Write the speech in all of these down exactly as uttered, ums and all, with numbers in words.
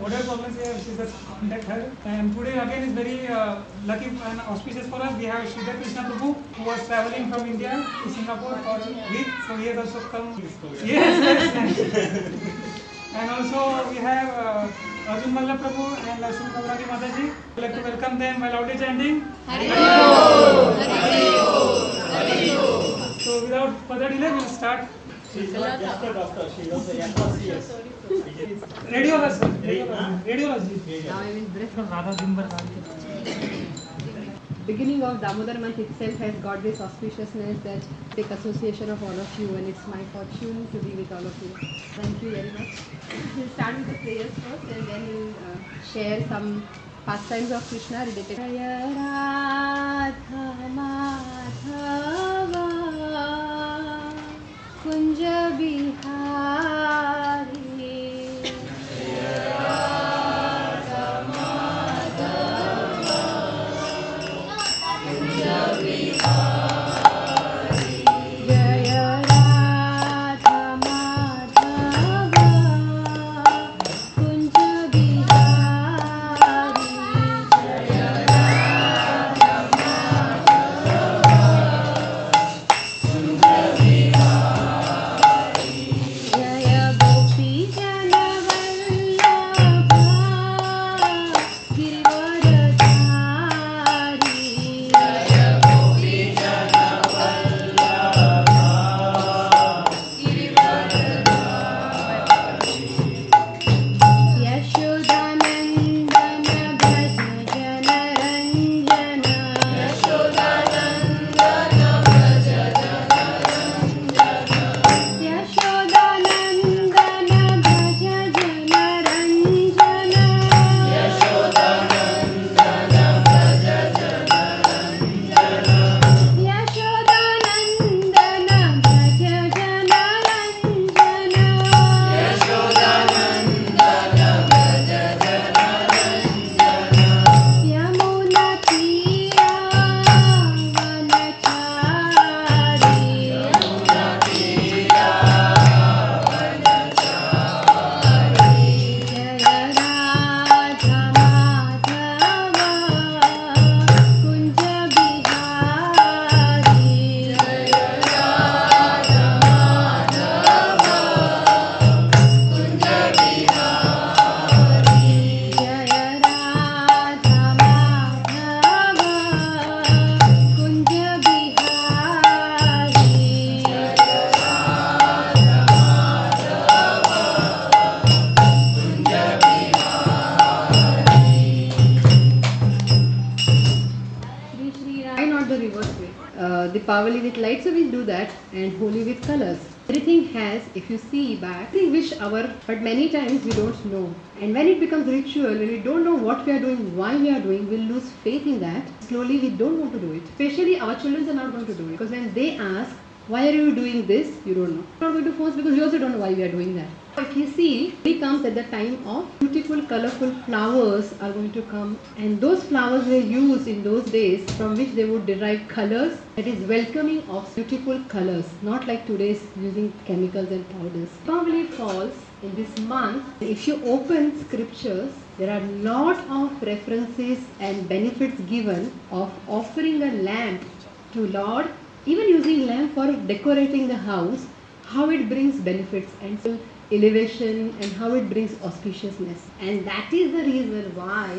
whatever problems we have, Sridhar, contact her. And today again is very uh, lucky and auspicious for us. We have Sridhar Krishna Prabhu, who was traveling from India to Singapore for a week, so he has also come. Yes, yes. yes. And also we have uh, Arjun Malla Prabhu and Lakshmi Kavragi Mataji. I'd like to welcome them by loudly chanting. Hari Om! Hari Om! Hari Om! So without further delay, we'll start. She's not just a doctor, she was a associate. Radiologist. Radiologist. Now I will breath from Radha Dimbar. Beginning of Damodar month itself has got this auspiciousness that take association of all of you, and it's my fortune to be with all of you. Thank you very much. We'll start with the prayers first, and then we'll uh, share some pastimes of Krishna related. Jaya Radha Madhava Kunja Bihari. Deepavali with lights, so we do that, and Holi with colors. Everything has, if you see back, we wish our, but many times we don't know. And when it becomes ritual, when we don't know what we are doing, why we are doing, we'll lose faith in that. Slowly we don't want to do it. Especially our children are not going to do it. Because when they ask, why are you doing this? You don't know. You're not going to force because you also don't know why we are doing that. If you see, it comes at the time of beautiful, colorful flowers are going to come, and those flowers were used in those days from which they would derive colors. That is welcoming of beautiful colors, not like today's using chemicals and powders. Probably falls in this month. If you open scriptures, there are lot of references and benefits given of offering a lamp to Lord, even using lamp for decorating the house, how it brings benefits and so elevation and how it brings auspiciousness. And that is the reason why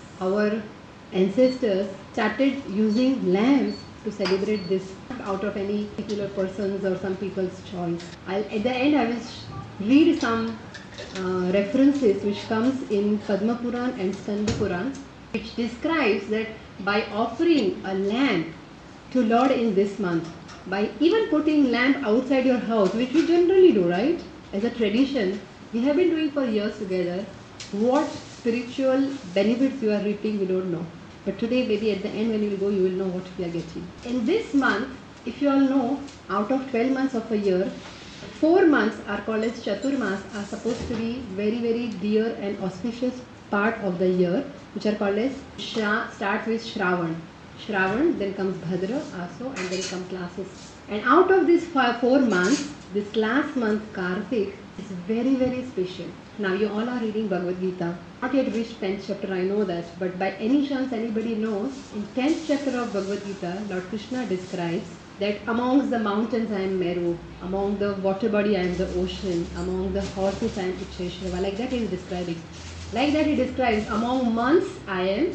our ancestors started using lamps to celebrate this, out of any particular person's or some people's choice. I'll, at the end I will read some uh, references which comes in Padma Puran and Skanda Puran, which describes that by offering a lamp to Lord in this month, by even putting lamp outside your house, which we generally do, right? As a tradition, we have been doing for years together. What spiritual benefits you are reaping, we don't know. But today, maybe at the end when you will go, you will know what we are getting. In this month, if you all know, out of twelve months of a year, four months are called as Chaturmas, are supposed to be very, very dear and auspicious part of the year, which are called as, Shra, start with Shravan. Shravan, then comes Bhadra also, and then come classes. And out of these five, four months, this last month, Kartik, is very, very special. Now you all are reading Bhagavad Gita. Not yet reached tenth chapter, I know that. But by any chance anybody knows, in tenth chapter of Bhagavad Gita, Lord Krishna describes that amongst the mountains I am Meru, among the water body I am the ocean, among the horses I am Iksheshwara. Like that he is describing. Like that he describes, among months I am,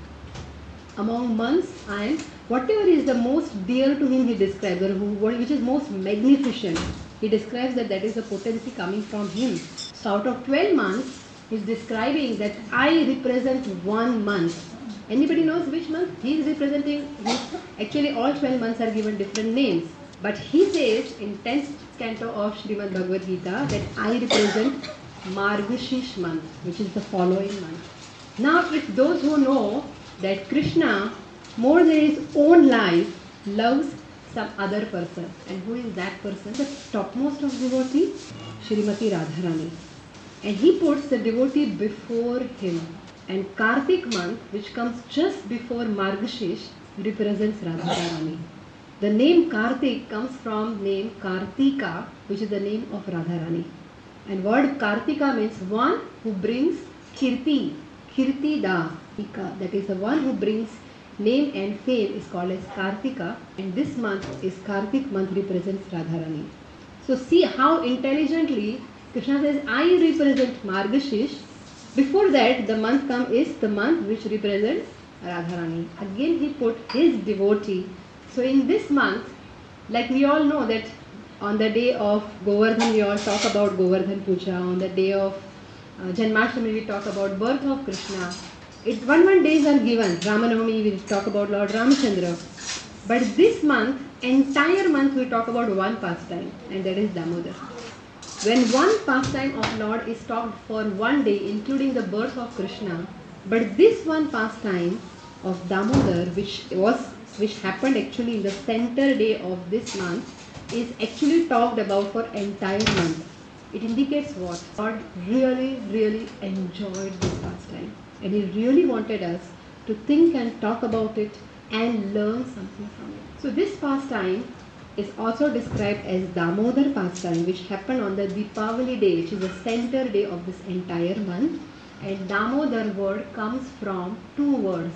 among months I am, whatever is the most dear to him he describes, or who, which is most magnificent. He describes that that is the potency coming from him. So out of twelve months, he is describing that I represent one month. Anybody knows which month? He is representing, he, actually all twelve months are given different names. But he says in tenth canto of Srimad Bhagavad Gita that I represent Margashish month, which is the following month. Now if those who know that Krishna, more than his own life, loves some other person. And who is that person? The topmost of devotee, Shrimati Radharani. And he puts the devotee before him. And Kartik month, which comes just before Margashish, represents Radharani. The name Kartik comes from name Kartika, which is the name of Radharani. And word Kartika means one who brings Kirti, Kirti Da. That is the one who brings name and fame is called as Kartika, and this month is Kartik month, represents Radharani. So see how intelligently Krishna says, I represent Margashish. Before that, the month come is the month which represents Radharani. Again he put his devotee. So in this month, like we all know that on the day of Govardhan we all talk about Govardhan Puja, on the day of uh, Janmashtami we talk about birth of Krishna. It, one one days are given. Ramanavami we talk about Lord Ramachandra. But this month, entire month we talk about one pastime, and that is Damodar. When one pastime of Lord is talked for one day, including the birth of Krishna, but this one pastime of Damodar, which was which happened actually in the center day of this month, is actually talked about for entire month. It indicates what? Lord really, really enjoyed this pastime. And he really wanted us to think and talk about it and learn something from it. So this pastime is also described as Damodar pastime, which happened on the Deepavali day, which is the center day of this entire month. And Damodar word comes from two words,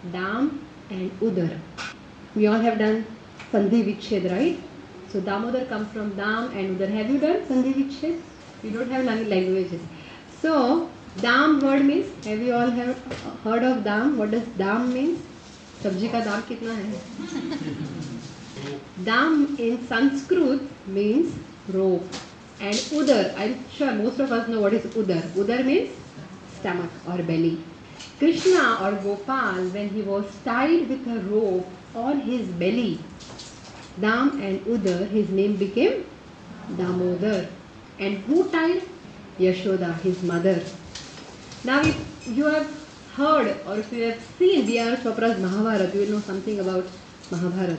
Dam and Udar. We all have done Sandhi Vichhed, right? So Damodar comes from Dam and Udar. Have you done Sandhi Vichhed? You don't have languages. So Dam word means, have you all have heard of Dam? What does Dam means? Sabji ka dam kitna hai? Dam in Sanskrit means rope. And Udar, I'm sure most of us know what is Udar. Udar means stomach or belly. Krishna or Gopal, when he was tied with a rope on his belly, Dam and Udar, his name became Damodar. And who tied? Yashoda, his mother. Now if you have heard or if you have seen B R Chopra's Mahabharata, you will know something about Mahabharata.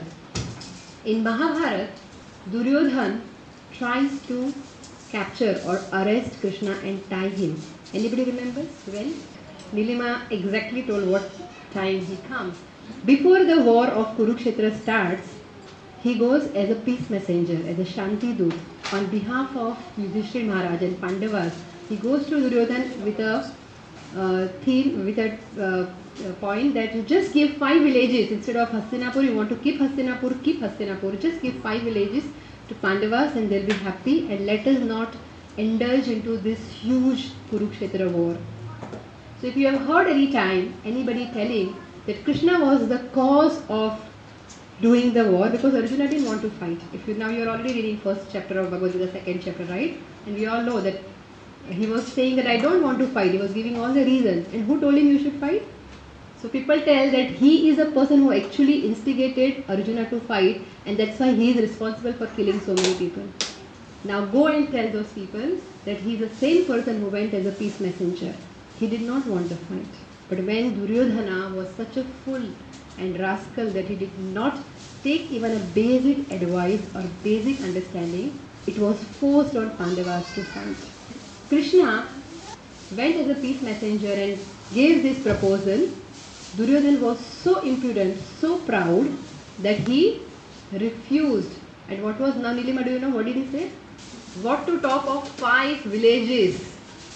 In Mahabharata, Duryodhan tries to capture or arrest Krishna and tie him. Anybody remembers when? Nilima exactly told what time he comes. Before the war of Kurukshetra starts, he goes as a peace messenger, as a Shanti Dut, on behalf of Yudhishthira Maharaj and Pandavas. He goes to Duryodhan with a uh, theme, with a uh, point that you just give five villages instead of Hastinapur. You want to keep Hastinapur, keep Hastinapur. Just give five villages to Pandavas and they'll be happy, and let us not indulge into this huge Kurukshetra war. So if you have heard any time anybody telling that Krishna was the cause of doing the war, because Arjuna didn't want to fight. If you now you are already reading first chapter of Bhagavad Gita, second chapter, right? And we all know that he was saying that I don't want to fight. He was giving all the reasons. And who told him you should fight? So people tell that he is a person who actually instigated Arjuna to fight, and that's why he is responsible for killing so many people. Now go and tell those people that he is the same person who went as a peace messenger. He did not want to fight. But when Duryodhana was such a fool and rascal that he did not take even a basic advice or basic understanding, it was forced on Pandavas to fight. Krishna went as a peace messenger and gave this proposal. Duryodhana was so impudent, so proud that he refused. And what was Nilima, do you know what did he say? What to talk of five villages?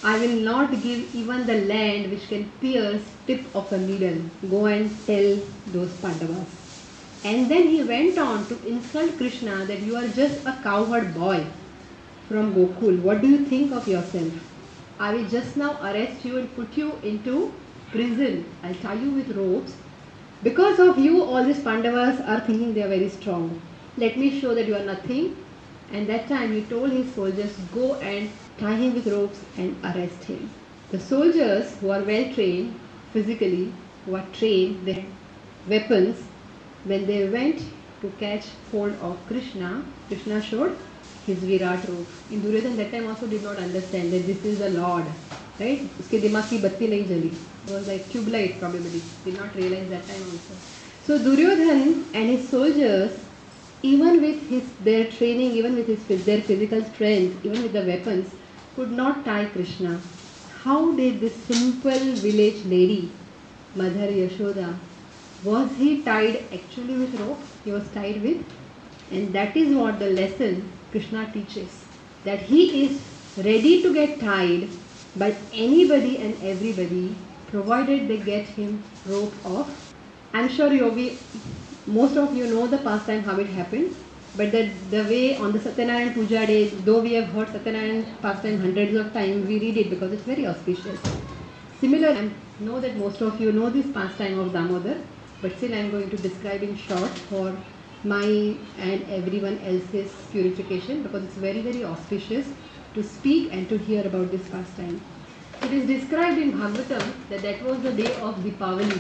I will not give even the land which can pierce tip of a needle. Go and tell those Pandavas. And then he went on to insult Krishna that you are just a cowherd boy from Gokul. What do you think of yourself? I will just now arrest you and put you into prison. I'll tie you with ropes. Because of you, all these Pandavas are thinking they are very strong. Let me show that you are nothing. And that time he told his soldiers, go and tie him with ropes and arrest him. The soldiers who are well trained physically, who are trained, they had weapons. When they went to catch hold of Krishna, Krishna showed his Virat रूप. In Duryodhana that time also did not understand that this is the Lord, right? उसके दिमाग की बत्ती नहीं जली. It was like tube light probably. Did not realize that time also. So Duryodhana and his soldiers, even with his their training, even with his their physical strength, even with the weapons, could not tie Krishna. How did this simple village lady, Mother Yashoda, was he tied actually with rope? He was tied with, and that is what the lesson Krishna teaches, that he is ready to get tied by anybody and everybody, provided they get him rope off. I'm sure Yogi, most of you know the pastime how it happened, but the, the way on the Satyanarayan Puja day, though we have heard Satyanarayan pastime hundreds of times, we read it because it's very auspicious. Similar, I know that most of you know this pastime of Damodar, but still I am going to describe in short for my and everyone else's purification, because it's very very auspicious to speak and to hear about this pastime. It is described in Bhagavatam that that was the day of Deepavali,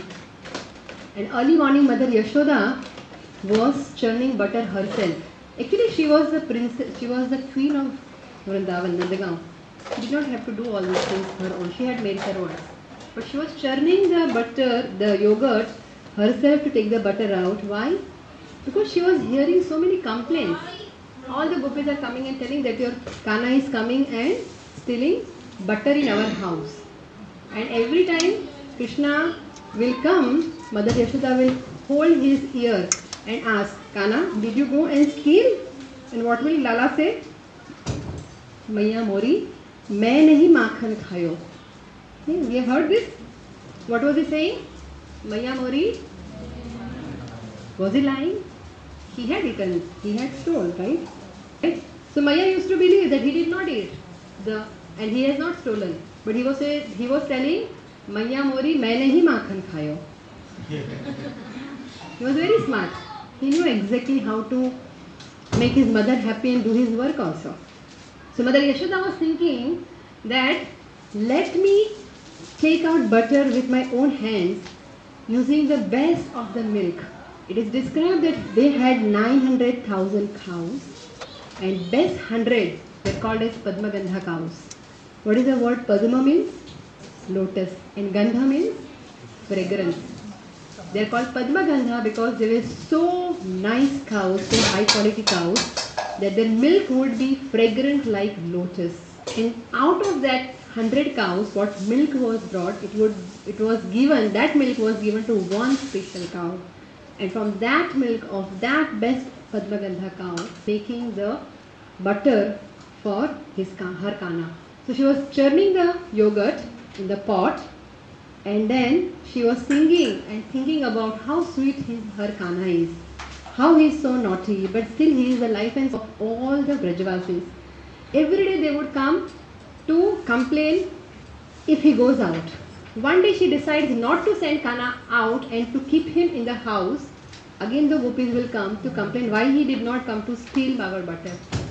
and early morning Mother Yashoda was churning butter herself. Actually she was the princess, she was the queen of Vrindavan, Nandagaon. She did not have to do all these things her own, she had made her own. But she was churning the butter, the yogurt herself to take the butter out. Why? Because she was hearing so many complaints. All the gopis are coming and telling that your Kana is coming and stealing butter in our house. And every time Krishna will come, Mother Yashoda will hold his ear and ask, Kana, did you go and steal? And what will Lala say? Maiya Mori, main nahi makhan khayo. We have heard this. What was he saying? Maiya Mori, was he lying? He had eaten, he had stolen, right? right? So Maya used to believe that he did not eat, the, and he has not stolen. But he was say, he was telling, Maiya Mori, maine hi makhan khayo. He was very smart. He knew exactly how to make his mother happy and do his work also. So Mother Yashoda was thinking that let me take out butter with my own hands using the best of the milk. It is described that they had nine hundred thousand cows, and best one hundred were called as Padma Gandha cows. What is the word Padma means? Lotus, and Gandha means fragrance. They are called Padma Gandha because they were so nice cows, so high quality cows, that their milk would be fragrant like lotus. And out of that one hundred cows, what milk was brought, it would it was given, that milk was given to one special cow. And from that milk of that best Padma Gandha cow, making the butter for his her Kana. So she was churning the yogurt in the pot, and then she was singing and thinking about how sweet his her Kana is, how he is so naughty, but still he is the life and soul of all the Brajavasis. Every day they would come to complain if he goes out. One day she decides not to send Kana out and to keep him in the house. Again the gopis will come to complain why he did not come to steal our butter.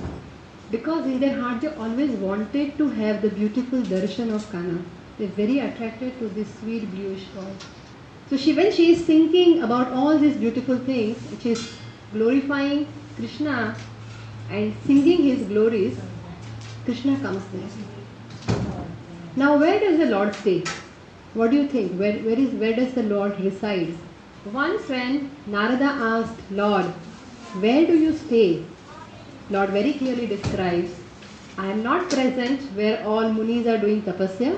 Because in their heart they always wanted to have the beautiful darshan of Kana. They are very attracted to this sweet bluish boy. So she, when she is thinking about all these beautiful things, which is glorifying Krishna and singing his glories, Krishna comes there. Now where does the Lord stay? What do you think? Where, where, is, where does the Lord reside? Once when Narada asked Lord, where do you stay? Lord very clearly describes, I am not present where all munis are doing tapasya,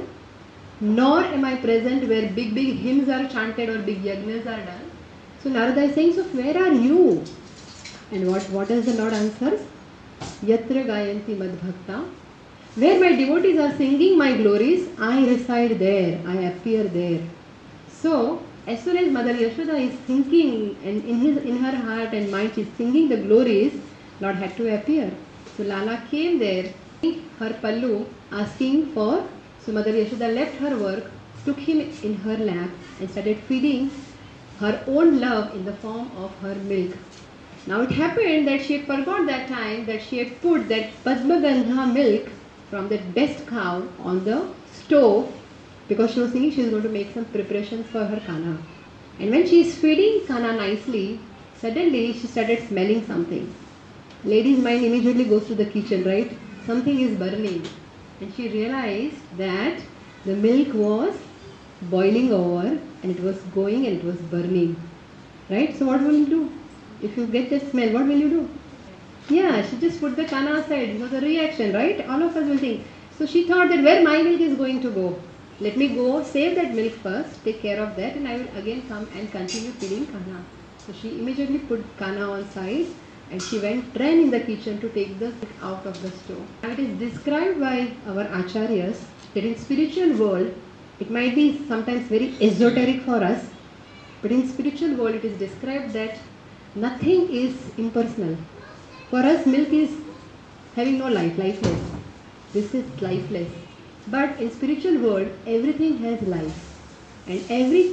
nor am I present where big big hymns are chanted or big yajnas are done. So Narada is saying, so where are you? And what, what does the Lord answer? Yatra gayanti madbhakta Where my devotees are singing my glories, I reside there, I appear there. So, as soon as Mother Yashoda is thinking and in his in her heart and mind she is singing the glories, Lord had to appear. So Lala came there, her pallu, asking for. So Mother Yashoda left her work, took him in her lap and started feeding her own love in the form of her milk. Now it happened that she had forgot that time that she had put that Padmagandha milk from that best cow on the stove, because she was thinking she was going to make some preparations for her Kana. And when she is feeding Kana nicely, suddenly she started smelling something. Lady's mind immediately goes to the kitchen, right? Something is burning. And she realized that the milk was boiling over and it was going and it was burning. Right? So what will you do? If you get the smell, what will you do? Yeah, she just put the Kana aside. It was a reaction, right? All of us will think. So she thought that where my milk is going to go? Let me go save that milk first, take care of that, and I will again come and continue feeding Kana. So she immediately put Kana on side and she went, ran in the kitchen to take the milk out of the stove. Now it is described by our acharyas that in spiritual world, it might be sometimes very esoteric for us, but in spiritual world it is described that nothing is impersonal. For us, milk is having no life, lifeless. This is lifeless. But in spiritual world, everything has life. And every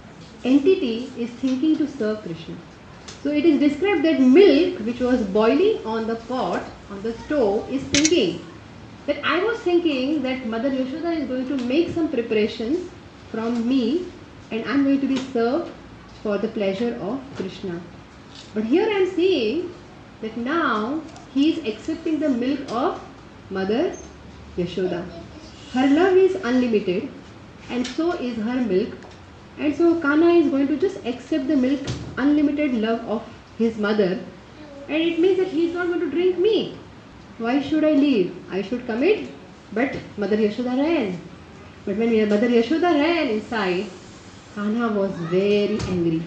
entity is thinking to serve Krishna. So it is described that milk which was boiling on the pot, on the stove, is thinking that I was thinking that Mother Yashoda is going to make some preparations from me and I am going to be served for the pleasure of Krishna. But here I am seeing that now he is accepting the milk of Mother Yashoda. Her love is unlimited and so is her milk. And so Kana is going to just accept the milk, unlimited love of his mother, and it means that he is not going to drink me. Why should I leave? I should commit. But Mother Yashoda ran. But when Mother Yashoda ran inside, Kana was very angry.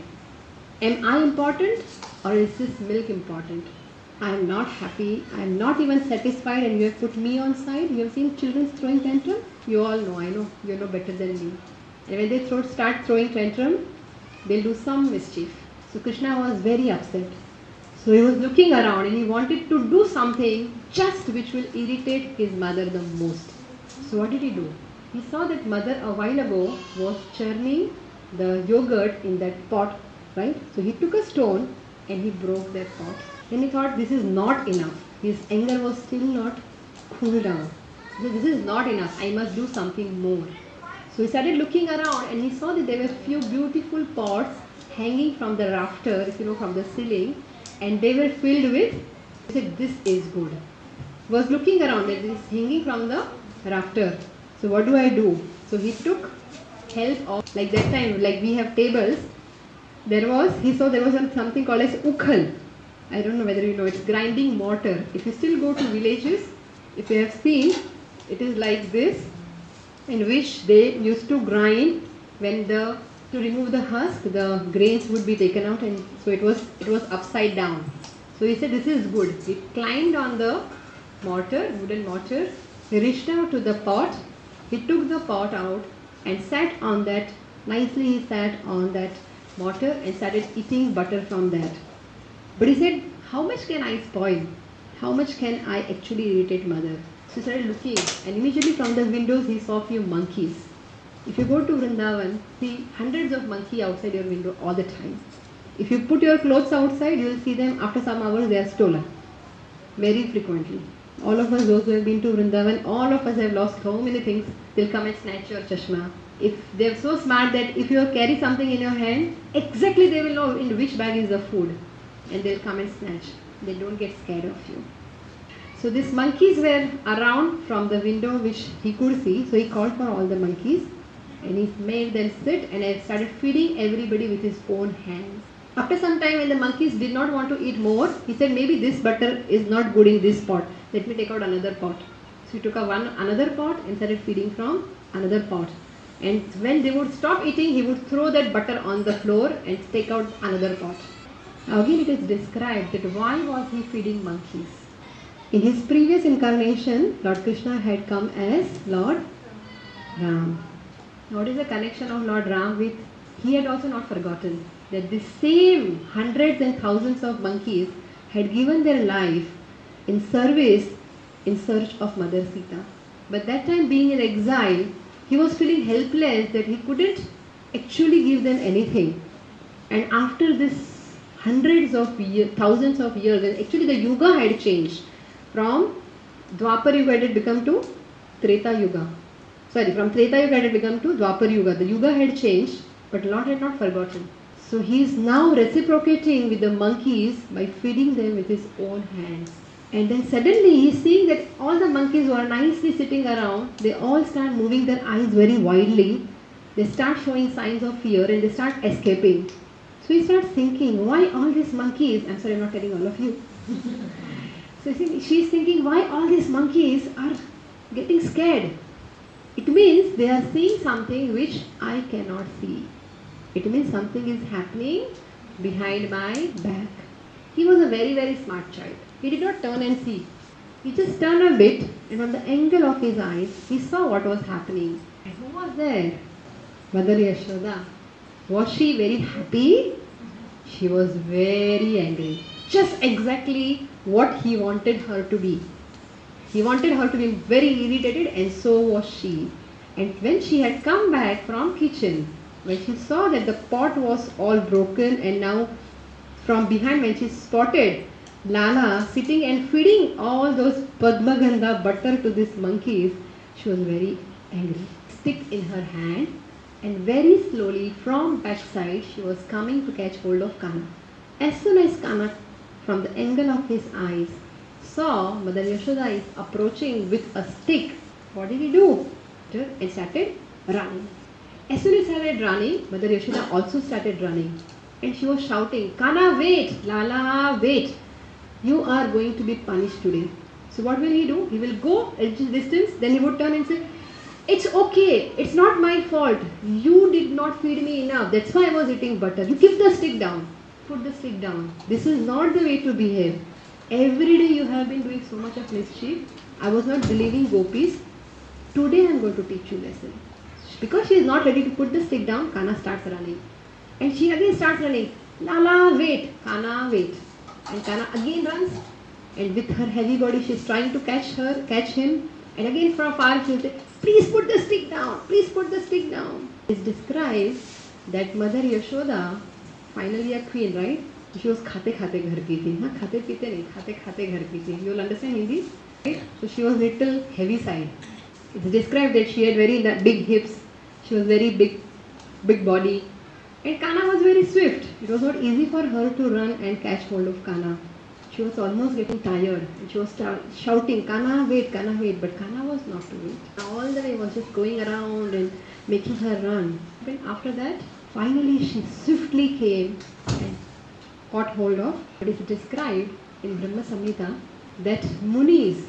Am I important or is this milk important? I am not happy, I am not even satisfied, and you have put me on side. You have seen children throwing tantrum? You all know, I know, you know better than me. And when they throw, start throwing tantrum, they'll do some mischief. So Krishna was very upset. So he was looking around and he wanted to do something just which will irritate his mother the most. So what did he do? He saw that mother a while ago was churning the yogurt in that pot, right? So he took a stone and he broke that pot. Then he thought this is not enough. His anger was still not cooled down. So this is not enough. I must do something more. So he started looking around and he saw that there were few beautiful pots hanging from the rafter, if you know, from the ceiling, and they were filled with, he said, this is good. He was looking around, that this is hanging from the rafter. So what do I do? So he took help of, like that time, like we have tables, there was, he saw there was something called as ukhal. I don't know whether you know, it's grinding mortar. If you still go to villages, if you have seen, it is like this, in which they used to grind when the, to remove the husk, the grains would be taken out, and so it was, it was upside down. So he said, this is good. He climbed on the mortar, wooden mortar, he reached out to the pot, he took the pot out and sat on that, nicely he sat on that mortar and started eating butter from that. But he said, how much can I spoil? How much can I actually irritate mother? So he started looking, and immediately from the windows he saw a few monkeys. If you go to Vrindavan, see hundreds of monkeys outside your window all the time. If you put your clothes outside, you will see them after some hours they are stolen. Very frequently. All of us, those who have been to Vrindavan, all of us have lost so many things. They'll come and snatch your chashma. If they're so smart that if you carry something in your hand, exactly they will know in which bag is the food. And they'll come and snatch. They don't get scared of you. So these monkeys were around from the window which he could see. So he called for all the monkeys and he made them sit and I started feeding everybody with his own hands. After some time when the monkeys did not want to eat more, he said maybe this butter is not good in this pot. Let me take out another pot. So he took a one another pot and started feeding from another pot. And when they would stop eating, he would throw that butter on the floor and take out another pot. Now again it is described that why was he feeding monkeys? In his previous incarnation, Lord Krishna had come as Lord Ram. What is the connection of Lord Ram with? He had also not forgotten that the same hundreds and thousands of monkeys had given their life in service in search of Mother Sita. But that time, being in exile, he was feeling helpless that he couldn't actually give them anything. And after this hundreds of years, thousands of years, and actually the Yuga had changed. From Dwapar Yuga it had become to Treta Yuga. Sorry, from Treta Yuga it had become to Dwapar Yuga. The Yuga had changed, but Lord had not forgotten. So he is now reciprocating with the monkeys by feeding them with his own hands. And then suddenly he is seeing that all the monkeys who are nicely sitting around, they all start moving their eyes very widely. They start showing signs of fear and they start escaping. So he starts thinking, why all these monkeys, I'm sorry I'm not telling all of you. So she is thinking, why all these monkeys are getting scared? It means they are seeing something which I cannot see. It means something is happening behind my back. He was a very very smart child. He did not turn and see. He just turned a bit, and from the angle of his eyes, he saw what was happening. And who was there? Mother Yashoda. Was she very happy? She was very angry. Just exactly what he wanted her to be. He wanted her to be very irritated, and so was she. And when she had come back from kitchen, when she saw that the pot was all broken, and now from behind when she spotted Lala sitting and feeding all those Padmagandha butter to these monkeys, she was very angry. Stick in her hand, and very slowly from backside she was coming to catch hold of Kana. As soon as Kana, from the angle of his eyes, saw Mother Yashoda is approaching with a stick, what did he do? And started running. As soon as he started running, Mother Yashoda also started running. And she was shouting, Kana, wait! Lala, wait! You are going to be punished today. So what will he do? He will go a distance, then he would turn and say, it's okay, it's not my fault. You did not feed me enough. That's why I was eating butter. You keep the stick down. Put the stick down. This is not the way to behave. Every day you have been doing so much of mischief. I was not believing gopis. Today I am going to teach you lesson. Because she is not ready to put the stick down, Kana starts running. And she again starts running. Lala, wait. Kana, wait. And Kana again runs. And with her heavy body, she is trying to catch her, catch him. And again from afar, she will say, please put the stick down. Please put the stick down. It describes that Mother Yashoda, finally a queen, right? She was khate khate ghar ki thi. Haan, khate pite nahi, khate khate ghar ki thi. You will understand Hindi? Right? So she was little heavy side. It's described that she had very big hips. She was very big, big body. And Kana was very swift. It was not easy for her to run and catch hold of Kana. She was almost getting tired. And she was shouting, Kana, wait, Kana, wait. But Kana was not to wait. All the way was just going around and making her run. But after that, finally she swiftly came and caught hold of. It is described in Brahma Samhita that Munis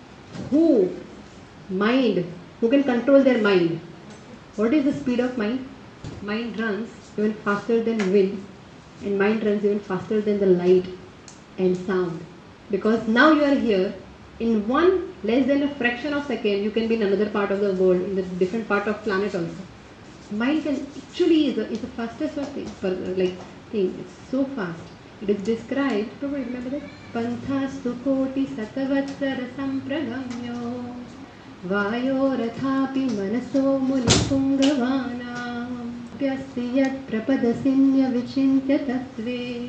who mind, who can control their mind. What is the speed of mind? Mind runs even faster than wind, and mind runs even faster than the light and sound. Because now you are here, in one less than a fraction of a second, you can be in another part of the world, in the different part of planet also. Mind can actually is the, is the fastest of thing, like thing. It's so fast. It is described. Probably remember that. Panthastu koti satavatsara sampragamyo vayo rathapi manaso munipungavana pyasti yat prapadasinya vichintya tattve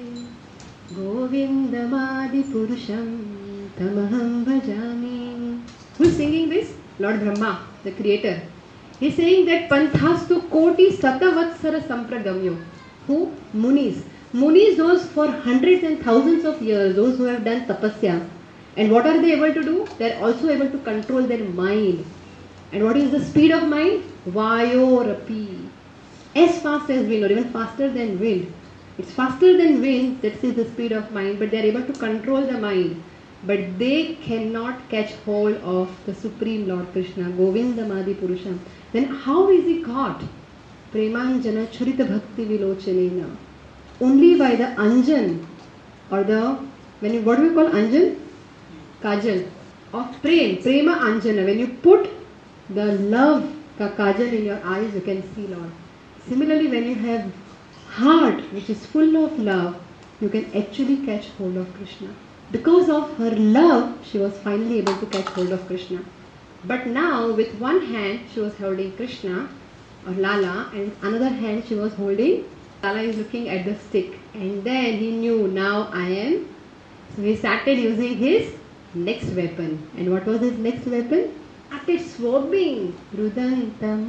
govindamadi purusham tamaham bhajami. Who is singing this? Lord Brahma, the creator. He is saying that Panthastu koti satavatsara sampragamyo. Who? Munis. Munis, those for hundreds and thousands of years, those who have done tapasya. And what are they able to do? They are also able to control their mind. And what is the speed of mind? Vayorapi. As fast as wind, or even faster than wind. It's faster than wind, that is the speed of mind, but they are able to control the mind. But they cannot catch hold of the Supreme Lord Krishna, Govindamadi Purusham. Then how is he caught? Premanjana Churita Bhakti Vilochanena. Only by the Anjan, or the, when you, what do we call Anjan? kajal of prem, prema anjana. When you put the love ka kajal in your eyes, you can see Lord. Similarly, when you have heart which is full of love, you can actually catch hold of Krishna. Because of her love, she was finally able to catch hold of Krishna. But now, with one hand, she was holding Krishna or Lala, and another hand she was holding. Lala is looking at the stick, and then he knew, now I am. So he started using his next weapon. And what was his next weapon? Started swabbing. Rudantam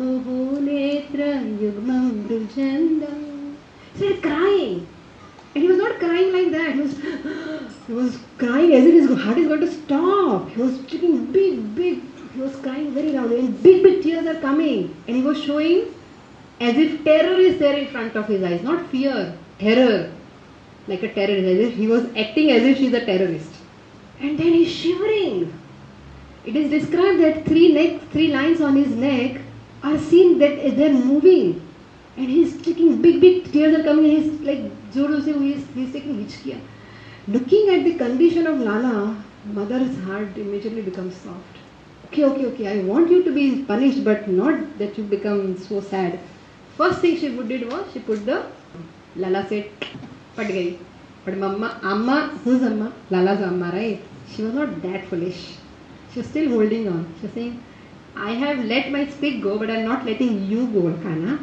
netra yugmam brujandam. Started crying. And he was not crying like that. He was, he was crying as if his heart is going to stop. He was taking big, big, he was crying very loudly, and big, big tears are coming. And he was showing as if terror is there in front of his eyes. Not fear, terror. Like a terrorist. As if he was acting as if she's a terrorist. And then he's shivering. It is described that three neck, three lines on his neck are seen that they're moving. And he's taking big, big tears are coming. He's like, Jodu se he's, he's taking hichkiya. Looking at the condition of Lala, mother's heart immediately becomes soft. Okay, okay, okay, I want you to be punished, but not that you become so sad. First thing she did was, she put the, Lala said, pat gayi. But Mama, Amma, who's Amma? Lala's Amma, right? She was not that foolish. She was still holding on. She was saying, I have let my stick go, but I'm not letting you go, Kana.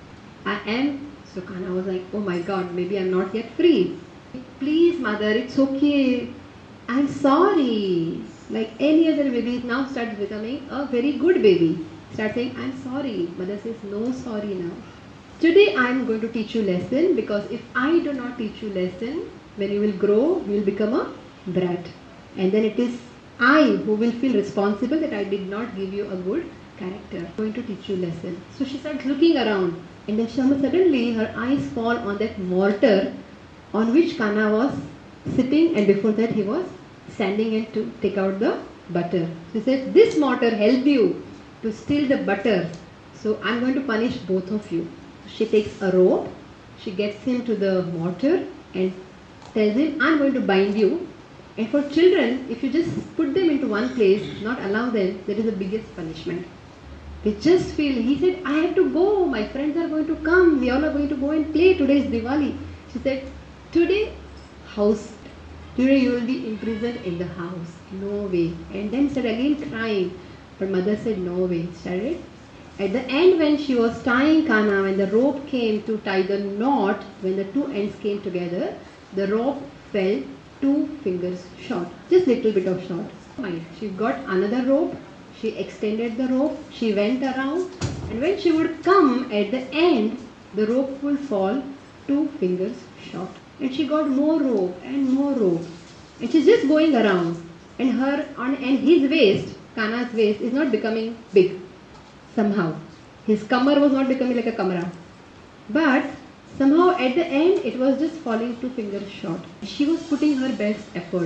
I am. So Kana was like, oh my God, maybe I'm not yet free. Please, mother, it's okay. I'm sorry. Like any other baby, now starts becoming a very good baby. Start saying, I'm sorry. Mother says, no sorry now. Today I'm going to teach you lesson, because if I do not teach you lesson, when you will grow, you will become a brat. And then it is I who will feel responsible that I did not give you a good character. I'm going to teach you lesson. So she starts looking around. And then suddenly her eyes fall on that mortar on which Kana was sitting, and before that he was standing in to take out the butter. She says, this mortar helped you to steal the butter, so I'm going to punish both of you. She takes a rope, she gets him to the mortar and tells him, I'm going to bind you. And for children, if you just put them into one place, not allow them, that is the biggest punishment. They just feel, he said, I have to go, my friends are going to come, we all are going to go and play, today is Diwali. She said, today, house, today you will be imprisoned in the house, no way. And then started again crying, but mother said, no way, started. At the end, when she was tying Kana, when the rope came to tie the knot, when the two ends came together, the rope fell two fingers short, just little bit of short. She got another rope. She extended the rope, she went around, and when she would come at the end, the rope would fall two fingers short. And she got more rope and more rope. And she's just going around. And her on and his waist, Kana's waist, is not becoming big somehow. His kamar was not becoming like a kamara. But somehow at the end, it was just falling two fingers short. She was putting her best effort.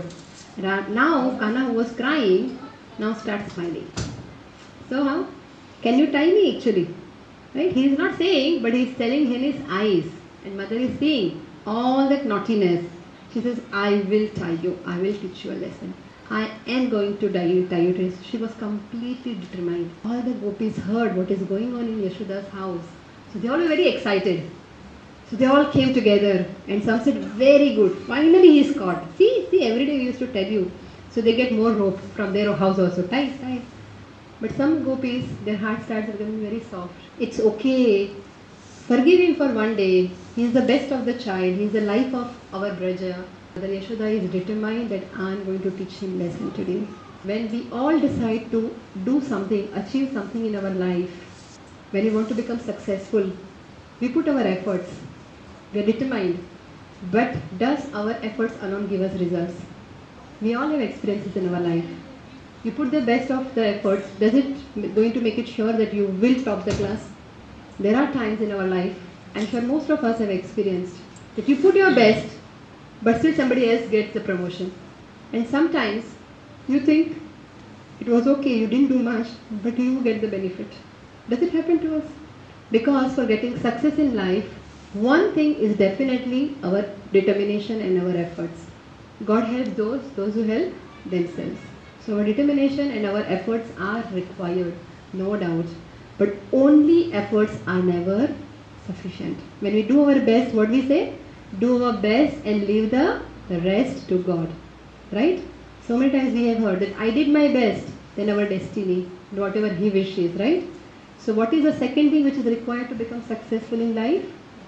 Now Kana, who was crying, now start smiling. So how? Can you tie me actually? Right? He is not saying, but he is telling in his eyes. And mother is seeing all that naughtiness. She says, I will tie you. I will teach you a lesson. I am going to tie you. Tie you. She was completely determined. All the gopis heard what is going on in Yashoda's house. So they all were very excited. So they all came together. And some said, very good. Finally he is caught. See, see, every day we used to tell you. So they get more rope from their house also. Tie, tie. But some gopis, their heart starts becoming very soft. It's okay. Forgive him for one day. He is the best of the child. He is the life of our Braja. Mother Yashoda is determined that I am going to teach him lesson today. When we all decide to do something, achieve something in our life, when we want to become successful, we put our efforts. We are determined. But does our efforts alone give us results? We all have experiences in our life. You put the best of the efforts. Does it going to make it sure that you will top the class? There are times in our life, I'm sure most of us have experienced, that you put your best, but still somebody else gets the promotion. And sometimes you think it was okay, you didn't do much, but you get the benefit. Does it happen to us? Because for getting success in life, one thing is definitely our determination and our efforts. God helps those, those who help themselves. So our determination and our efforts are required, no doubt. But only efforts are never sufficient. When we do our best, what we say? Do our best and leave the, the rest to God. Right? So many times we have heard that I did my best, then our destiny, whatever He wishes, right? So what is the second thing which is required to become successful in life?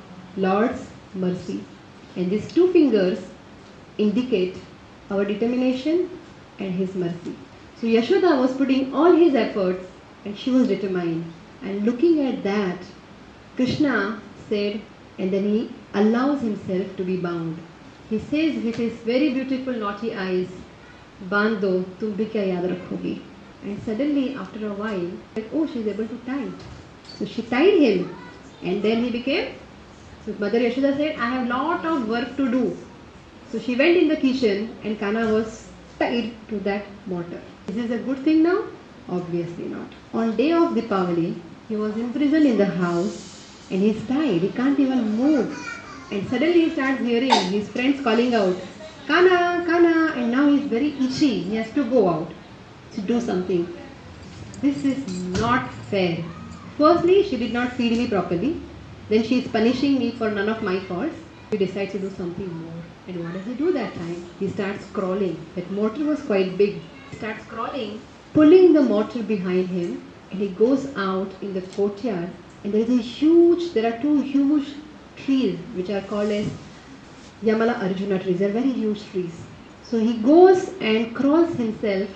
Lord's mercy. And these two fingers indicate our determination and His mercy. So Yashoda was putting all his efforts and she was determined. And looking at that, Krishna said, and then he allows himself to be bound. He says with his very beautiful naughty eyes, Bando, tum bhi kya yaad rakhogi. And suddenly, after a while, like, oh, she is able to tie. So she tied him, and then he became. So Mother Yashoda said, I have lot of work to do. So she went in the kitchen, and Kana was tied to that mortar. Is this a good thing now? Obviously not. On day of Deepavali, he was imprisoned in the house, and he's tied. He can't even move. And suddenly he starts hearing his friends calling out, Kana, Kana, and now he's very itchy. He has to go out to do something. This is not fair. Firstly, she did not feed me properly. Then she is punishing me for none of my faults. He decides to do something more. And what does he do that time? He starts crawling. That mortar was quite big. He starts crawling, pulling the mortar behind him, and he goes out in the courtyard. And there is a huge, there are two huge trees which are called as Yamala Arjuna trees. They are very huge trees. So he goes and crawls himself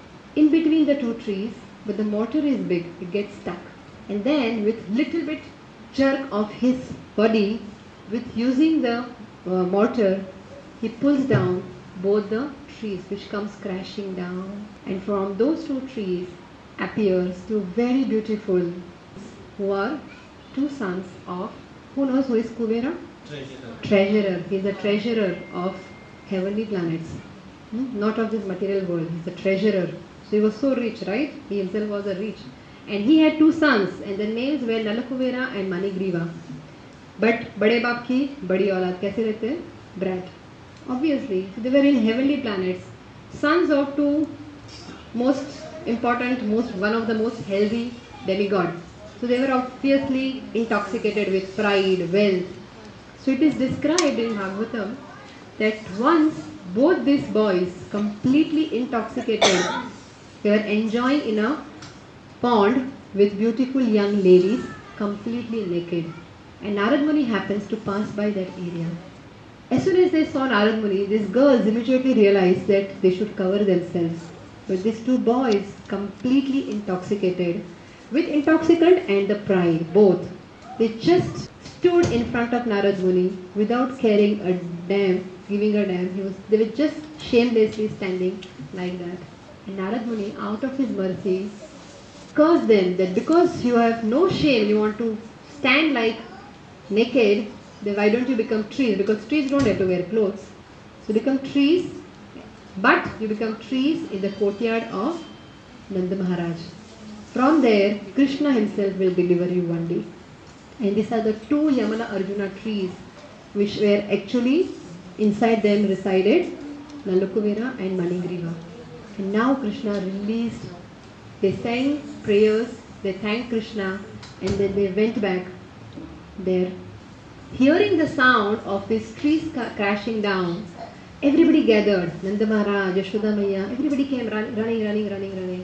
in between the two trees, but the mortar is big, it gets stuck. And then with little bit jerk of his body, with using the uh, mortar, he pulls down both the trees which comes crashing down. And from those two trees appears two very beautiful, who are two sons of, who knows who is Kuvera? Treasurer. Treasurer. He is a treasurer of heavenly planets. Hmm? Not of this material world. He is a treasurer. So he was so rich, right? He himself was a rich. And he had two sons, and their names were Nalakuvera and Manigriva. But बड़े बाप की बड़ी औलाद कैसे रहते हैं? Brat. Obviously, so they were in heavenly planets, sons of two most important, most one of the most healthy demigods. So they were obviously intoxicated with pride, wealth. So it is described in Bhagavatam that once both these boys, completely intoxicated, they were enjoying in a pond with beautiful young ladies, completely naked. And Narad Muni happens to pass by that area. As soon as they saw Narad Muni, these girls immediately realized that they should cover themselves. But these two boys, completely intoxicated, with intoxicant and the pride, both, they just stood in front of Narad Muni without caring a damn, giving a damn. He was, they were just shamelessly standing like that. And Narad Muni, out of his mercy, cursed them that because you have no shame, you want to stand like naked, then why don't you become trees? Because trees don't have to wear clothes. So become trees, but you become trees in the courtyard of Nanda Maharaj. From there, Krishna himself will deliver you one day. And these are the two Yamala Arjuna trees which were actually inside them resided Nalakuvera and Manigriva. And now Krishna released, they sang prayers, they thanked Krishna, and then they went back there. Hearing the sound of these trees crashing down, everybody gathered. Nanda Maharaj, Yashoda Maiya, everybody came run, running, running, running, running.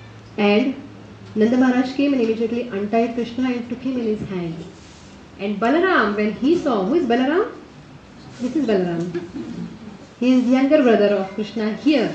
And Nanda Maharaj came and immediately untied Krishna and took him in his hand. And Balaram, when he saw, who is Balaram? This is Balaram. He is younger brother of Krishna here.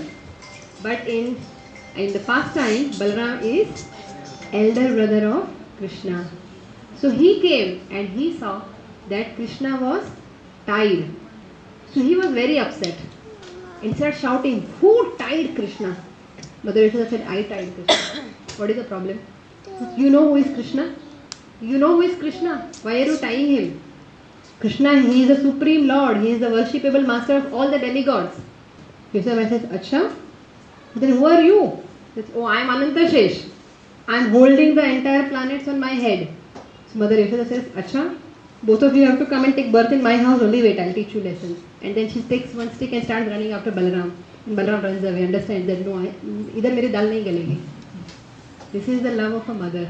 But in, in the past time, Balaram is elder brother of Krishna. So he came and he saw that Krishna was tied. So he was very upset and started shouting, who tied Krishna? Mother Yashoda said, I tied Krishna. What is the problem? You know who is Krishna? You know who is Krishna? Why are you tying him? Krishna, he is the supreme Lord. He is the worshipable master of all the demigods. Yashoda says, Acha? Then who are you? Says, oh, I am Anantashesh. I am holding the entire planets on my head. So Mother Yashoda says, Acha? Both of you have to come and take birth in my house. Only wait, I'll teach you lessons. And then she takes one stick and starts running after Balaram. And Balram runs away, understands that no, I, idhar mere dal nahi galegi. This is the love of a mother.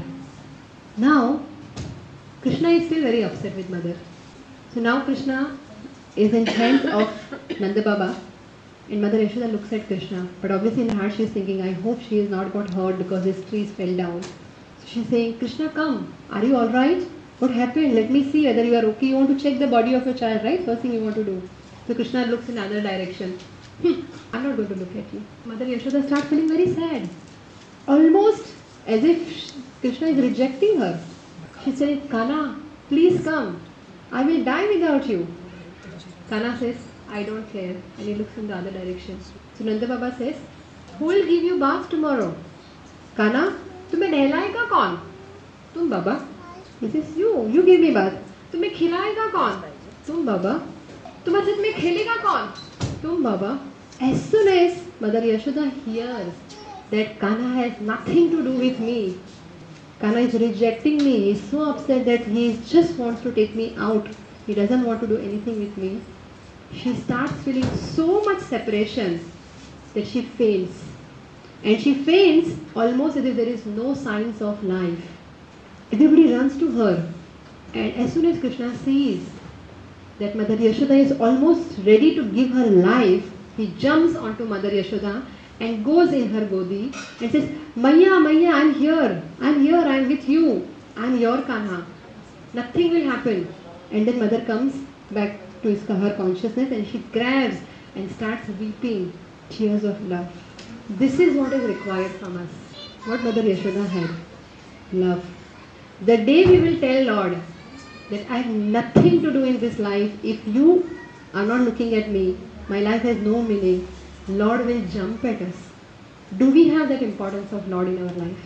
Now, Krishna is still very upset with mother. So now Krishna is in hands of Nanda Baba, and Mother Yashoda looks at Krishna. But obviously in her heart she is thinking, I hope she has not got hurt because his trees fell down. So she's saying, Krishna, come. Are you alright? What happened? Let me see whether you are okay. You want to check the body of your child, right? First thing you want to do. So Krishna looks in another direction. Hmm, I'm not going to look at you. Mother Yashoda starts feeling very sad. Almost as if Krishna is rejecting her. She said, Kana, please come. I will die without you. Kana says, I don't care. And he looks in the other direction. So Nanda Baba says, who will give you bath tomorrow? Kana, तुम्हें नहलाएगा कौन? तुम बाबा. He says, you, you give me bath. तुम्हें खिलाएगा कौन? तुम बाबा. तुम्हारे साथ में खेलेगा कौन? तुम बाबा. As soon as Mother Yashoda hears that Kana has nothing to do with me, Kana is rejecting me, he is so upset that he just wants to take me out. He doesn't want to do anything with me. She starts feeling so much separation that she faints. And she faints almost as if there is no signs of life. Everybody runs to her. And as soon as Krishna sees that Mother Yashoda is almost ready to give her life, he jumps onto Mother Yashoda and goes in her godi and says, Maya, Maya, I'm here. I'm here. I'm with you. I'm your Kanha. Nothing will happen. And then Mother comes back to his, her consciousness and she grabs and starts weeping tears of love. This is what is required from us. What Mother Yashoda had. Love. The day we will tell Lord that I have nothing to do in this life, if you are not looking at me, my life has no meaning, Lord will jump at us. Do we have that importance of Lord in our life?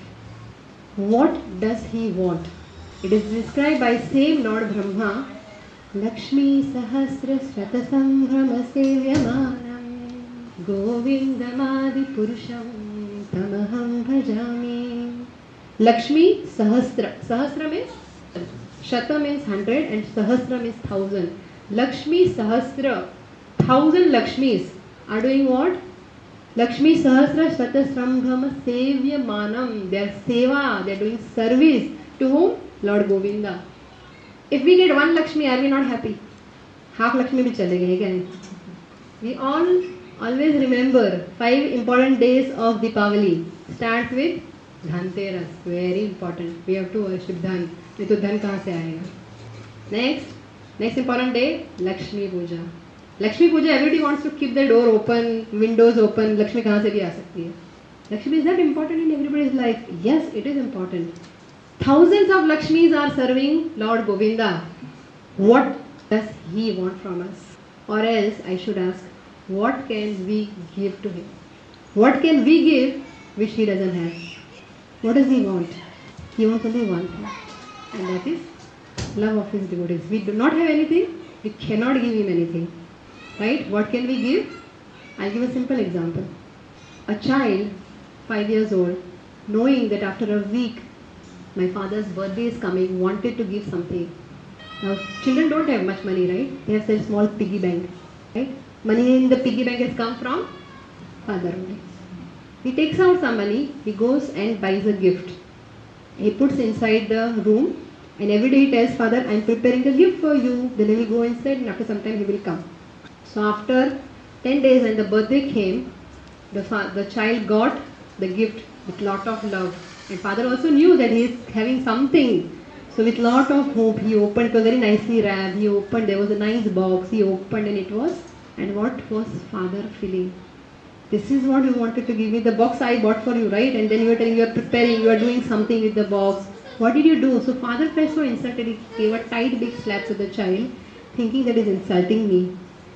What does He want? It is described by same Lord Brahma, Lakshmi Sahasra Shrata Sambhrama Sevyamanam Govindamadi Purusham Tamaham Bhajami. Lakshmi Sahasra. Sahasra means Shata means hundred and Sahasra means thousand. Lakshmi Sahasra. Thousand Lakshmis are doing what? Lakshmi Sahasra Shata Sambhrama Sevyamanam. They are seva, they are doing service. To whom? Lord Govinda. If we get one Lakshmi, are we not happy? Half Lakshmi bhi chalega, again. We all always remember five important days of Deepavali. Starts with Dhanteras. Very important. We have to worship Dhan. नहीं तो धन कहाँ से आएगा? Next, next important day, Lakshmi Puja. Lakshmi Puja, everybody wants to keep the door open, windows open. Lakshmi कहाँ से भी आ सकती है? Lakshmi is that important in everybody's life? Yes, it is important. Thousands of Lakshmis are serving Lord Govinda. What does He want from us? Or else I should ask, what can we give to Him? What can we give which He doesn't have? What does He want? He wants only one thing, and that is love of His devotees. We do not have anything, we cannot give Him anything. Right? What can we give? I'll give a simple example. A child, five years old, knowing that after a week my father's birthday is coming, wanted to give something. Now, children don't have much money, right? They have such small piggy bank, right? Money in the piggy bank has come from father only. He takes out some money, he goes and buys a gift. He puts inside the room and every day he tells father, I am preparing a gift for you. Then he will go inside and after some time he will come. So after ten days when the birthday came, the, fa- the child got the gift with lot of love. And father also knew that he is having something. So with lot of hope he opened, it was very nicely wrapped. He opened, there was a nice box, he opened and it was, and what was father feeling? This is what you wanted to give me, the box I bought for you, right? And then you were telling you are preparing, you are doing something with the box. What did you do? So father felt so insulted, he gave a tight big slap to the child, thinking that he is insulting me.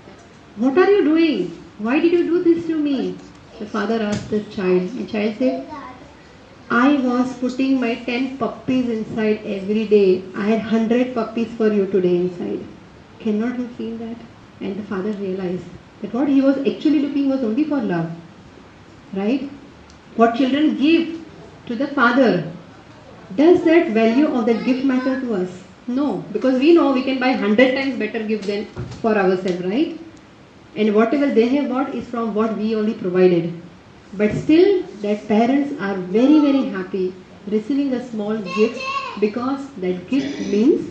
What are you doing? Why did you do this to me? The father asked the child. The child said, I was putting my ten puppies inside every day. I had hundred puppies for you today inside. Cannot you feel that? And the father realized that what he was actually looking was only for love. Right? What children give to the father, does that value of that gift matter to us? No, because we know we can buy hundred times better gift than for ourselves, right? and whatever they have bought is from what we only provided. But still, that parents are very very happy receiving a small gift because that gift means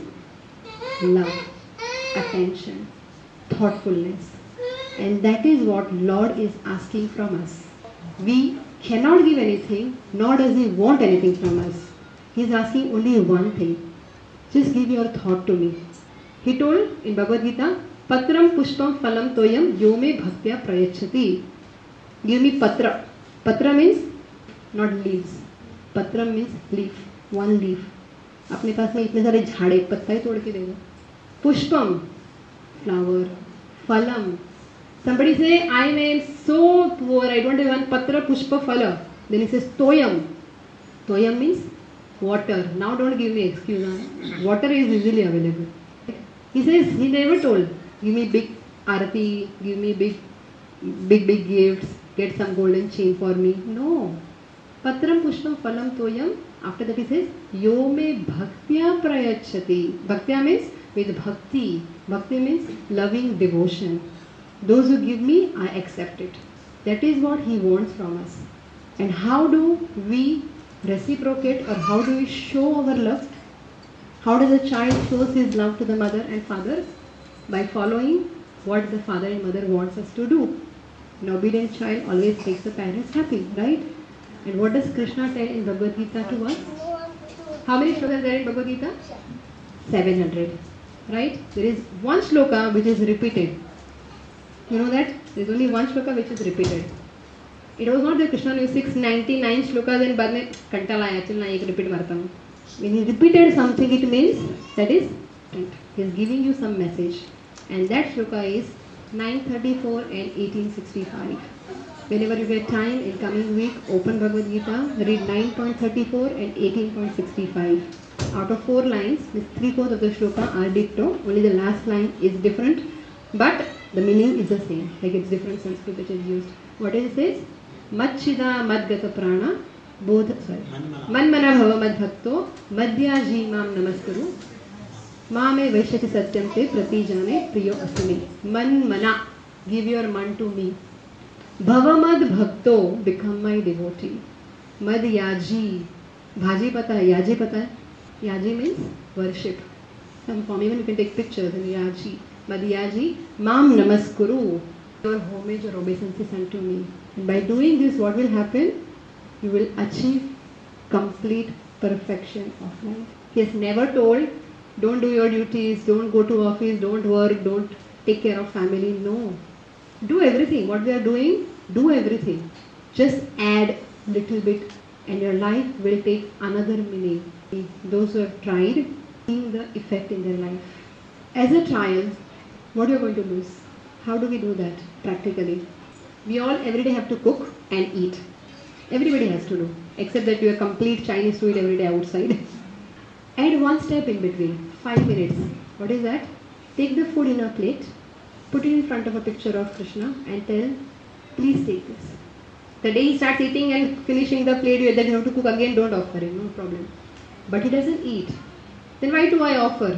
love, attention, thoughtfulness, and that is what Lord is asking from us. We cannot give anything, nor does He want anything from us. He is asking only one thing. Just give your thought to me. He told in Bhagavad Gita, Patram pushpam phalam toyam yome bhaktya prayachati. Give me patra. Patra means not leaves. Patra means leaf. One leaf. अपने पास में इतने सारे झाड़े पत्ता ही तोड़ के दे दो. Pushpam, flower. Phalam. Somebody say, I am so poor, I don't have one patra pushpa phala. Then he says toyam. Toyam means water. Now don't give me excuse. Huh? Water is easily available. He says, he never told, give me big arati, give me big, big, big gifts, get some golden chain for me. No. Patram pushpam phalam toyam. After that he says, Yome bhaktya prayachati. Bhaktya means with bhakti. Bhakti means loving devotion. Those who give me, I accept it. That is what He wants from us. And how do we reciprocate, or how do we show our love? How does a child shows his love to the mother and father? By following what the father and mother wants us to do. An obedient child always makes the parents happy, right? And what does Krishna tell in Bhagavad Gita to us? How many shlokas are there in Bhagavad Gita? seven hundred. Right? There is one shloka which is repeated. You know that? There is only one shloka which is repeated. It was not that Krishna knew six hundred ninety-nine shlokas and बाद में कंटा लाया चल ना एक repeat मारता हूँ. When he repeated something, it means that is he is giving you some message, and that shloka is nine thirty-four and eighteen sixty-five. Whenever you get time in coming week, open Bhagavad Gita, read nine point thirty-four and eighteen point sixty-five. Out of four lines, three fourths of the shloka are ditto. Only the last line is different, but the meaning is the same. Like it's different Sanskrit which is used. What is it says? Machchida madgata prana bodha sorry. Manmana bhava madbhakto madhyaji mam namaskaru. Mame vaishyati satyam te pratijane priyo asmi. Manmana, give your man to me. Bhavamad bhakto, become my devotee. Mad yaji, bhaji pata hai, yaji pata hai. Yaji means worship. Some form, even you can take pictures and yaji. Mad yaji, mam namaskuru. Your homage or obeisance unto me. And by doing this, what will happen? You will achieve complete perfection of life. He has never told, don't do your duties, don't go to office, don't work, don't take care of family. No. Do everything. What we are doing, do everything. Just add little bit and your life will take another meaning. Those who have tried, seeing the effect in their life. As a child, what you are going to lose? How do we do that practically? We all every day have to cook and eat. Everybody has to do. Except that you are complete Chinese to eat every day outside. Add one step in between. Five minutes. What is that? Take the food in a plate. Put it in front of a picture of Krishna and tell, please take this. The day he starts eating and finishing the plate, you then have to cook again, don't offer him, no problem. But he doesn't eat. Then why do I offer?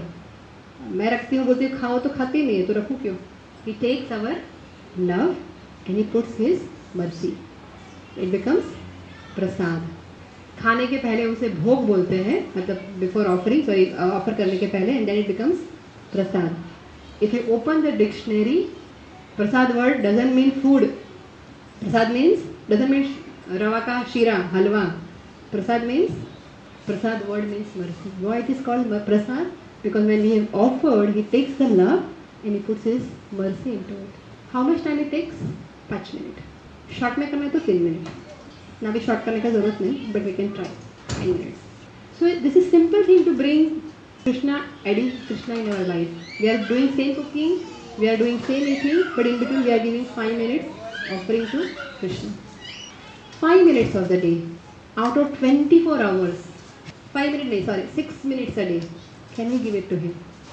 मैं रखती हूँ बोलती हूँ खाओ तो खाती नहीं है तो रखूँ क्यों? He takes our love and he puts his mercy. It becomes prasad. खाने के पहले उसे भोग बोलते हैं, मतलब before offering, sorry, offer करने के पहले, and then it becomes prasad. If you open the dictionary, prasad word doesn't mean food. Prasad means, doesn't mean rava ka shira, halwa. Prasad means, prasad word means mercy. Why it is called prasad? Because when we have offered, he takes the love and he puts his mercy into it. How much time it takes? five minutes. Short में करना है तो three minutes. ना भी short करने का ज़रूरत नहीं, but we can try five minutes. So this is simple thing to bring Krishna, adding Krishna in our life. We are doing same cooking, we are doing same eating, but in between we are giving five minutes offering to Krishna. Five minutes of the day, out of twenty-four hours. Five minutes, no, sorry, six minutes a day. Can we give it to him?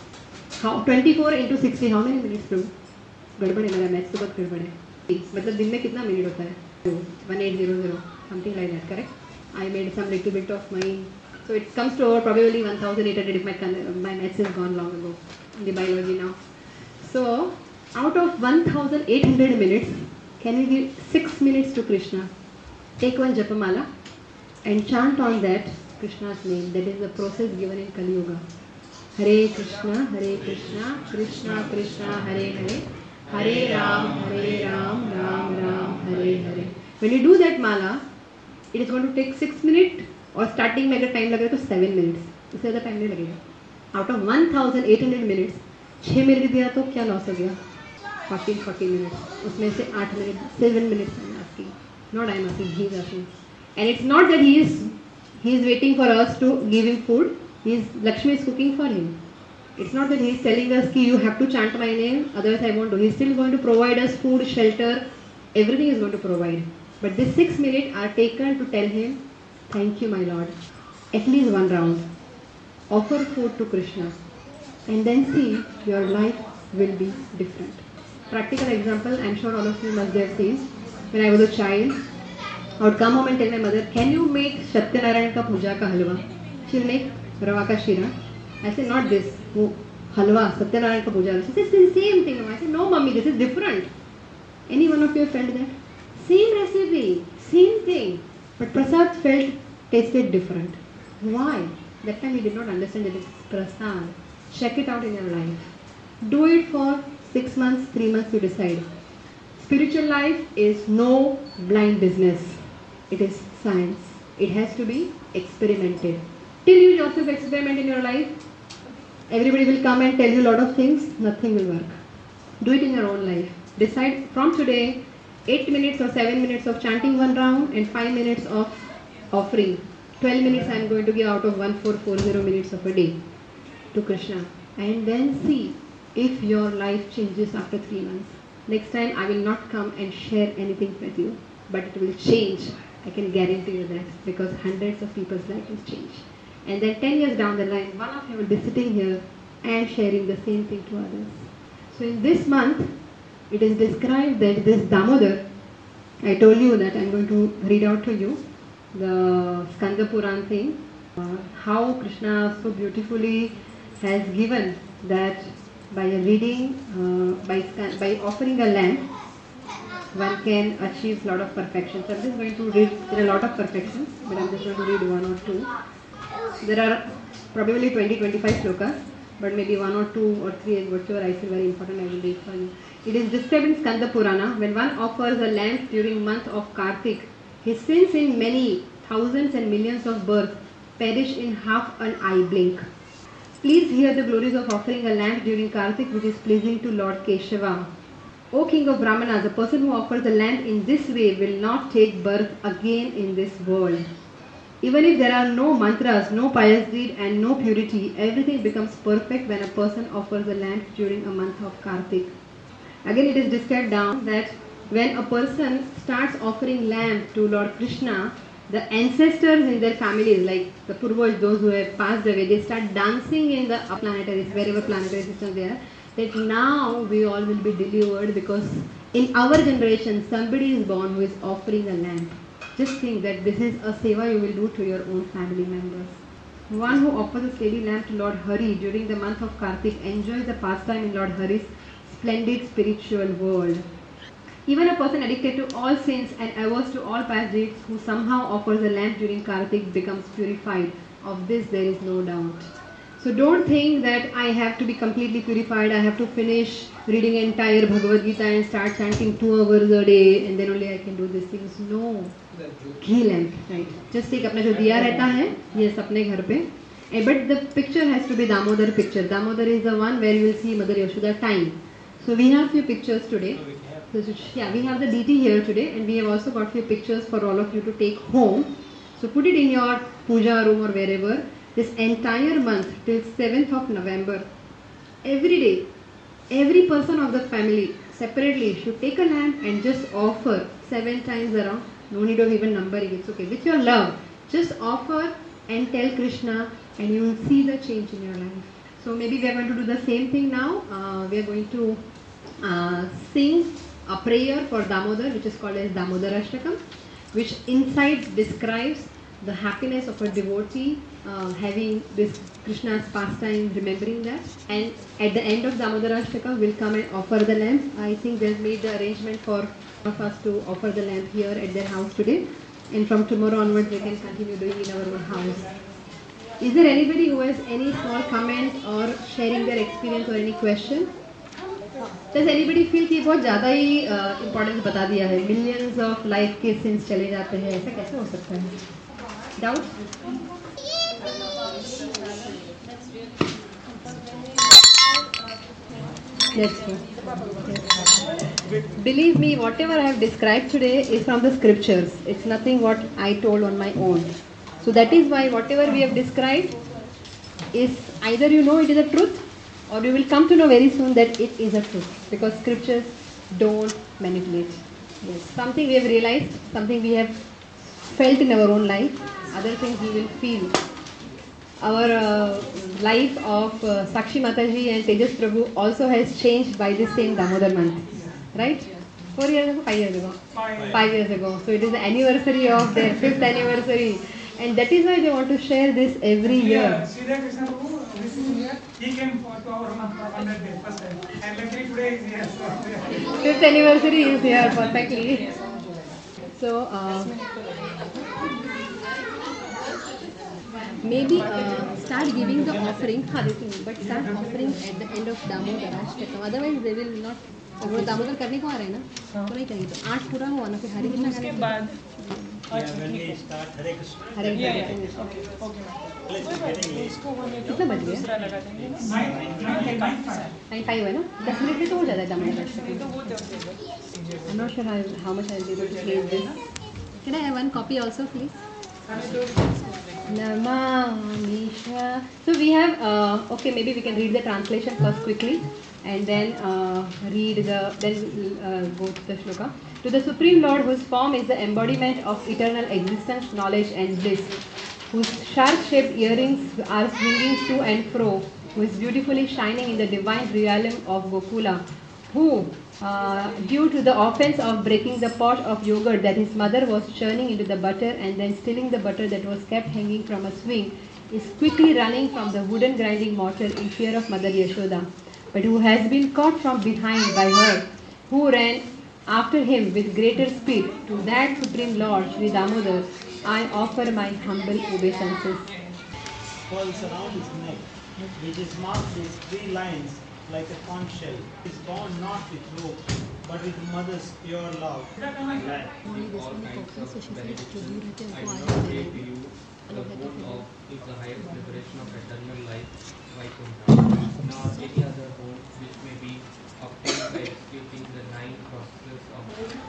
How twenty-four into sixty? How many minutes do? गड़बड़ है मेरा maths तो बहुत गड़बड़ है. मतलब दिन में कितना मिनट होता है? one eight zero zero, something like that, correct? I made some little bit of my, so it comes to over probably one thousand eight hundred if my my maths is gone long ago in the biology now. So Out of one thousand eight hundred minutes, can you give six minutes to Krishna? Take one Japamala and chant on that Krishna's name. That is the process given in Kali Yuga. Hare Krishna, Hare Krishna, Krishna Krishna, Hare Hare, Hare Ram, Hare Ram, Ram Ram, Hare Hare. When you do that mala, it is going to take six minutes और starting में अगर time लगेगा तो seven minutes. इससे ज़्यादा time नहीं लगेगा. Out of one thousand eight hundred minutes, छह मिनट दिया तो क्या loss हो गया? fourteen forty minutes. उसमें से eight minutes, seven minutes I'm asking. Not I'm asking, he is asking. And it's not that he is he is waiting for us to give him food. He is Lakshmi is cooking for him. It's not that he is telling us कि you have to chant my name, otherwise I won't do. He is still going to provide us food, shelter, everything is going to provide. But these six minutes are taken to tell him, thank you, my Lord. At least one round. Offer food to Krishna, and then see your life will be different. Practical example, I'm sure all of you must have seen. When I was a child, I would come home and tell my mother, can you make Satyanarayan ka puja ka halwa? She'll make rava ka shira. I say, not this. Halwa, Satyanarayan ka puja. She says, the same thing. I say, no, mommy, this is different. Any one of you felt that? Same recipe, same thing. But Prasad felt, tasted different. Why? That time he did not understand that it's Prasad. Check it out in your life. Do it for six months, three months to decide. Spiritual life is no blind business. It is science. It has to be experimented. Till you yourself experiment in your life, everybody will come and tell you a lot of things, nothing will work. Do it in your own life. Decide from today, eight minutes or seven minutes of chanting one round and five minutes of offering. twelve minutes I am going to give out of one thousand four hundred forty minutes of a day to Krishna. And then see if your life changes after three months. Next time I will not come and share anything with you, but it will change. I can guarantee you that, because hundreds of people's lives will change. And then ten years down the line, one of you will be sitting here and sharing the same thing to others. So in this month, it is described that this Damodar, I told you that I am going to read out to you the Skanda Puran thing, uh, how Krishna so beautifully has given that by reading, uh, by, by offering a lamp, one can achieve a lot of perfection. So I am just going to read, there are a lot of perfections, but I am just going to read one or two. There are probably twenty to twenty-five slokas, but maybe one or two or three, whatever I feel very important, I will read for you. It is described in Skanda Purana, when one offers a lamp during month of Kartik, his sins in many thousands and millions of births perish in half an eye blink. Please hear the glories of offering a lamp during Kartik, which is pleasing to Lord Keshava. O King of Brahmanas, the person who offers a lamp in this way will not take birth again in this world. Even if there are no mantras, no pious deed and no purity, everything becomes perfect when a person offers a lamp during a month of Kartik. Again, it is described down that when a person starts offering lamp to Lord Krishna, the ancestors in their families, like the Purvaj, those who have passed away, they start dancing in the planetaries, wherever planetary systems they are, that now we all will be delivered, because in our generation somebody is born who is offering a lamp. Just think that this is a seva you will do to your own family members. One who offers a steady lamp to Lord Hari during the month of Kartik enjoys the pastime in Lord Hari's splendid spiritual world. Even a person addicted to all sins and averse to all past deeds who somehow offers a lamp during Kartik becomes purified. Of this there is no doubt. So don't think that I have to be completely purified, I have to finish reading entire Bhagavad Gita and start chanting two hours a day and then only I can do these things. No. Ghee lamp, right? Just take अपना जो दिया रहता है, yes, अपने घर पे. But the picture has to be Damodar picture. Damodar is the one where you will see Mother Yashoda time. So we have few pictures today. So yeah, we have the D T here today, and we have also got few pictures for all of you to take home. So put it in your puja room or wherever. This entire month till seventh of November, every day, every person of the family separately should take a lamp and just offer seven times around. No need of even numbering, it's okay. With your love, just offer and tell Krishna, and you will see the change in your life. So maybe we are going to do the same thing now. Uh, we are going to uh, sing a prayer for Damodar, which is called as Damodar Ashtakam, which inside describes the happiness of a devotee uh, having this Krishna's pastime, remembering that. And at the end of Damodarashtaka, we'll come and offer the lamp. I think they've made the arrangement for of us to offer the lamp here at their house today. And from tomorrow onwards, we can continue doing in our own house. Is there anybody who has any small comment or sharing their experience or any question? Does anybody feel कि बहुत ज़्यादा ही importance बता दिया है, millions of life के sins चले जाते हैं, ऐसा कैसे हो सकता है? Doubt? That's true. Believe me, whatever I have described today is from the scriptures. It's nothing what I told on my own. So that is why whatever we have described is either you know it is a truth, or you will come to know very soon that it is a truth, because scriptures don't manipulate. Yes. Something we have realized, something we have felt in our own life, other things we will feel. Our uh, life of uh, Sakshi Mataji and Tejas Prabhu also has changed by this same Damodar month, right? Four years ago, five years ago? Five. Five years ago. So it is the anniversary of their fifth anniversary. And that is why they want to share this every year. Yeah, Sridhar Krishna Prabhu, this is here. He came for, to our hundred day first time. And luckily today is here. So, yeah. Fifth anniversary is here perfectly. So, uh, maybe uh, start giving the offering, हाँ देखेंगे, but start offering at the end of Damodarashtaka. Otherwise they will not. वो दामोदर करने को आ रहे हैं ना, तो नहीं करेंगे. तो आठ पूरा हुआ ना, फिर हरे कृष्णा उसके करने बाद हरे कृष्णा. कितना बज गया? दूसरा लगा देंगे. Nine, nine, nine, five. Nine five है ना, दस मिनट में तो हो जाता है दामोदराष्टका. तो वो दे देंगे. I'm not sure how, how much I'll be able to play this. Can I have one copy also, please? Namamisha. So we have, uh, okay, maybe we can read the translation first quickly and then uh, read the, then uh, go to the shloka. To the Supreme Lord, whose form is the embodiment of eternal existence, knowledge and bliss, whose sharp-shaped earrings are swinging to and fro, who is beautifully shining in the divine realm of Gokula, who, uh, due to the offense of breaking the pot of yogurt that his mother was churning into the butter and then stealing the butter that was kept hanging from a swing, is quickly running from the wooden grinding mortar in fear of Mother Yashoda, but who has been caught from behind by her, who ran after him with greater speed. To that Supreme Lord, Sri Damodar, I offer my humble obeisances. Falls around his neck, which is marked with three lines like a conch shell. It is bound not with rope, but with mother's pure love. All kinds of benefits. I do not say to you the food of is the highest liberation of eternal life, Vaikuntha, nor any other food which may be obtained by executing the nine processes of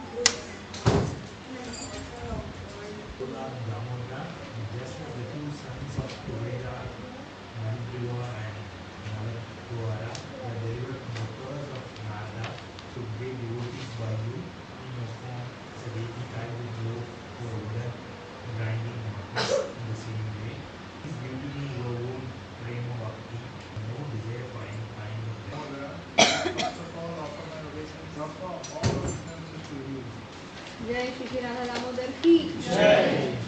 Lord Damodar, just as the two sons of Kuvera, Nandriva and Nalakuara, were delivered from the purse of Nada to be devotees by you in your form as a baby tied with rope to a wooden grinding mortar in the same way. His beauty in your own frame of bhakti, no desire for any kind of death. First of all, offer my obeisance of all listeners to you. Jai Shri Radha Damodar ki Jai.